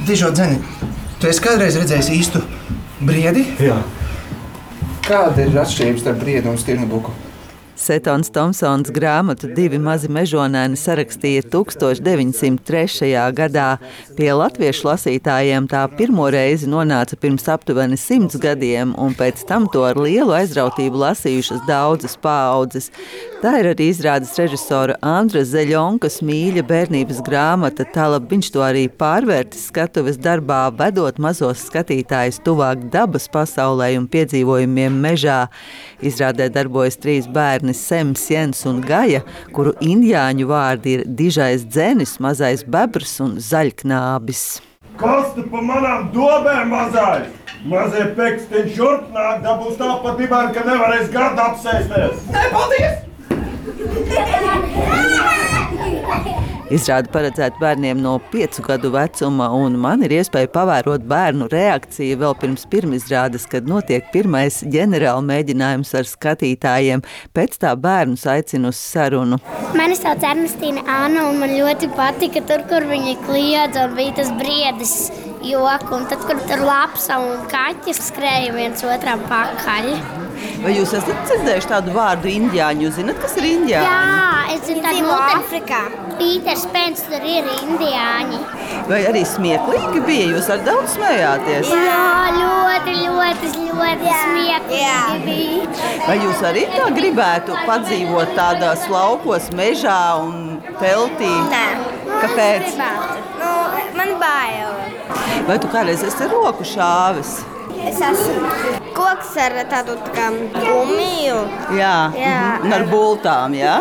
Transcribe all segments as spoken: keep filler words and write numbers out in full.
dižo dzeni, tu esi kādreiz redzējis īstu briedi? Jā. Kāda ir atšķirība starp briedu un stirnubuku? Setons Tomsons grāmatu Divi mazi mežonēni sarakstīja tūkstoš deviņsimt trešajā gadā. Pie latviešu lasītājiem tā pirmo reizi nonāca pirms aptuveni simts gadiem, un pēc tam to ar lielu aizrautību lasījušas daudzas paaudzes. Tā ir arī izrādes režisora Andra Zeļonkas mīļa bērnības grāmata, tālāk viņš to arī pārvērtis skatuves darbā, vedot mazos skatītājus tuvāk dabas pasaulē un piedzīvojumiem mežā. Izrādē darbojas trīs bērni, Sems, Jens un Gaja, kuru indiāņu vārdi ir dižais dzenis, mazais bebrs un zaļknābis. Kas tu pa manām dobēm mazāļ? Mazie pekstiņi šurp nāk, dabūs tā pa dibēm, ka nevarēs gadu apsēsties. Nepaldies! Izrāde paredzēta bērniem no piecu gadu vecuma, un man ir iespēja pavērot bērnu reakciju vēl pirms pirmizrādes, kad notiek pirmais ģenerāla mēģinājums ar skatītājiem. Pēc tā bērnus aicinu uz sarunu. Mani sauc Ernestīna Anna, un man ļoti patika tur, kur viņi kliedza, un bija tas briedis joku, un tad, kur tur lapsa un kaķis skrēja viens otram pakaļ. Vai jūs esat dzirdējuši tādu vārdu indiāņu? Jūs zināt, kas ir indiāņi? Jā, es zinu tādu no Āfrikā. Pīters Pens, tur ir indiāņi. Vai arī smieklīgi bija? Jūs ar daudz smējāties? Jā, ļoti, ļoti, ļoti smieklīgi bija. Vai jūs arī tā gribētu padzīvot tādās laukos, mežā un teltī? Nē. Kāpēc? Nu, man bail. Vai tu kādreiz esi ar roku šāvis? Es esmu koks ar tādu tā kā gumiju. Jā, Jā. Un ar bultām, jā?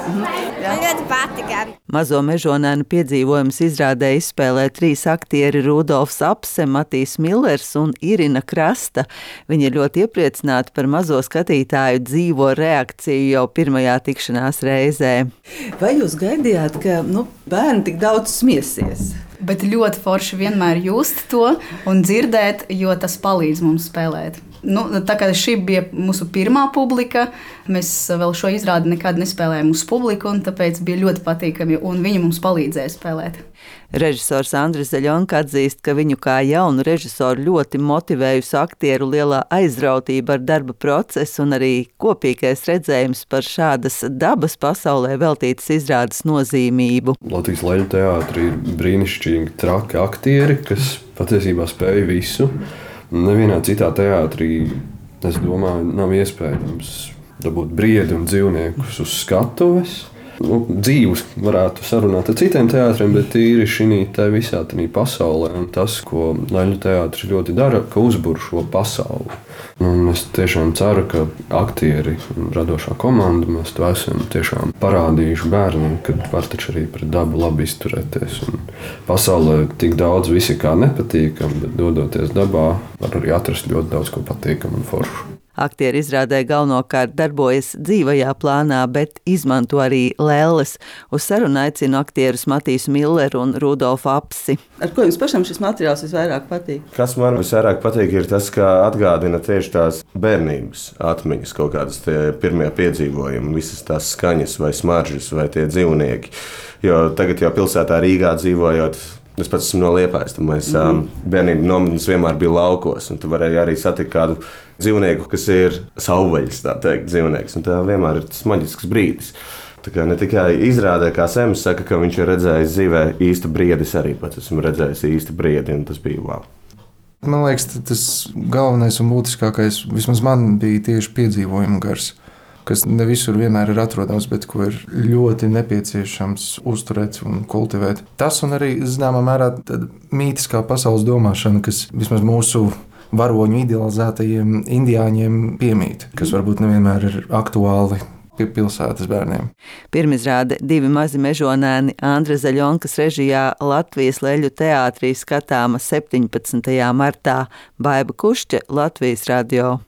Jā. Man ļoti patika. Mazo mežonēnu piedzīvojums izrādē izspēlē trīs aktieri Rudolfs Apse, Matijs Millers un Irina Krasta. Viņi ir ļoti iepriecināti par mazo skatītāju dzīvo reakciju jau pirmajā tikšanās reizē. Vai jūs gaidījāt, ka nu, bērni tik daudz smiesies? Bet ļoti forši vienmēr just to un dzirdēt, jo tas palīdz mums spēlēt. Nu, tā kā šī bija mūsu pirmā publika, mēs vēl šo izrādi nekad nespēlējām uz publiku, un tāpēc bija ļoti patīkami, un viņi mums palīdzēja spēlēt. Režisors Andris Zeļonka atzīst, ka viņu kā jaunu režisoru ļoti motivējusi aktieru lielā aizrautība ar darba procesu un arī kopīgais redzējums par šādas dabas pasaulē veltītas izrādes nozīmību. Latvijas Leļu teātrī ir brīnišķīgi traki aktieri, kas patiesībā spēja visu. Nevienā citā teātrī, es domāju, nav iespējams dabūt briedi un dzīvniekus uz skatuves. Nu, dzīvus varētu sarunāt ar citiem teātriem, bet tīri šī te visā tā pasaulē. Un tas, ko Leļu teātris ļoti dara, ka uzbur šo pasauli. Un es tiešām ceru, ka aktieri un radošā komanda mēs to esam tiešām parādījuši bērniem, ka var taču arī pret dabu labi izturēties. Un pasaulē tik daudz visi kā nepatīkam, bet dodoties dabā var arī atrast ļoti daudz ko patīkam un foršu. Aktieri izrādē galvenokārt darbojas dzīvajā plānā, bet izmanto arī lelles. Uz sarunu aicinu aktierus Matiju Milleru un Rudolfu Apsi. Ar ko jums pašam šis materiāls visvairāk patīk? Kas man visvairāk patīk, ir tas, ka atgādina tieši tās bērnības atmiņas, kaut kādas tie pirmie piedzīvojumi, visas tās skaņas vai smaržas vai tie dzīvnieki. Jo tagad jau pilsētā Rīgā dzīvojot, es pats esmu no Liepājas, tad mēs mm. bērnību nometnes vienmēr bija laukos, un tu varēji arī satikt kādu dzīvnieku, kas ir savvaļas, tā teikt, dzīvnieks, un tā vienmēr ir tas maģisks brīdis. Tā kā ne tikai izrādē, kā Sems saka, ka viņš ir redzējis dzīvē īstu briedi, es arī pats esmu redzējis īstu briedi, un tas bija wow. Man liekas, tas galvenais un būtiskākais, vismaz man, bija tieši piedzīvojuma gars, kas ne visur vienmēr ir atrodams, bet ko ir ļoti nepieciešams uzturēt un kultivēt. Tas un arī, zināmā mērā, mītiskā pasaules domāšana, kas vismaz mūsu varoņu idealizētajiem indiāņiem piemīt, kas varbūt nevienmēr ir aktuāli pilsētas bērniem. Pirmizrāde Divi mazi mežonēni Andra Zeļonkas režijā Latvijas Leļu teātrī skatāma septiņpadsmitajā martā. Baiba Kušķe, Latvijas radio.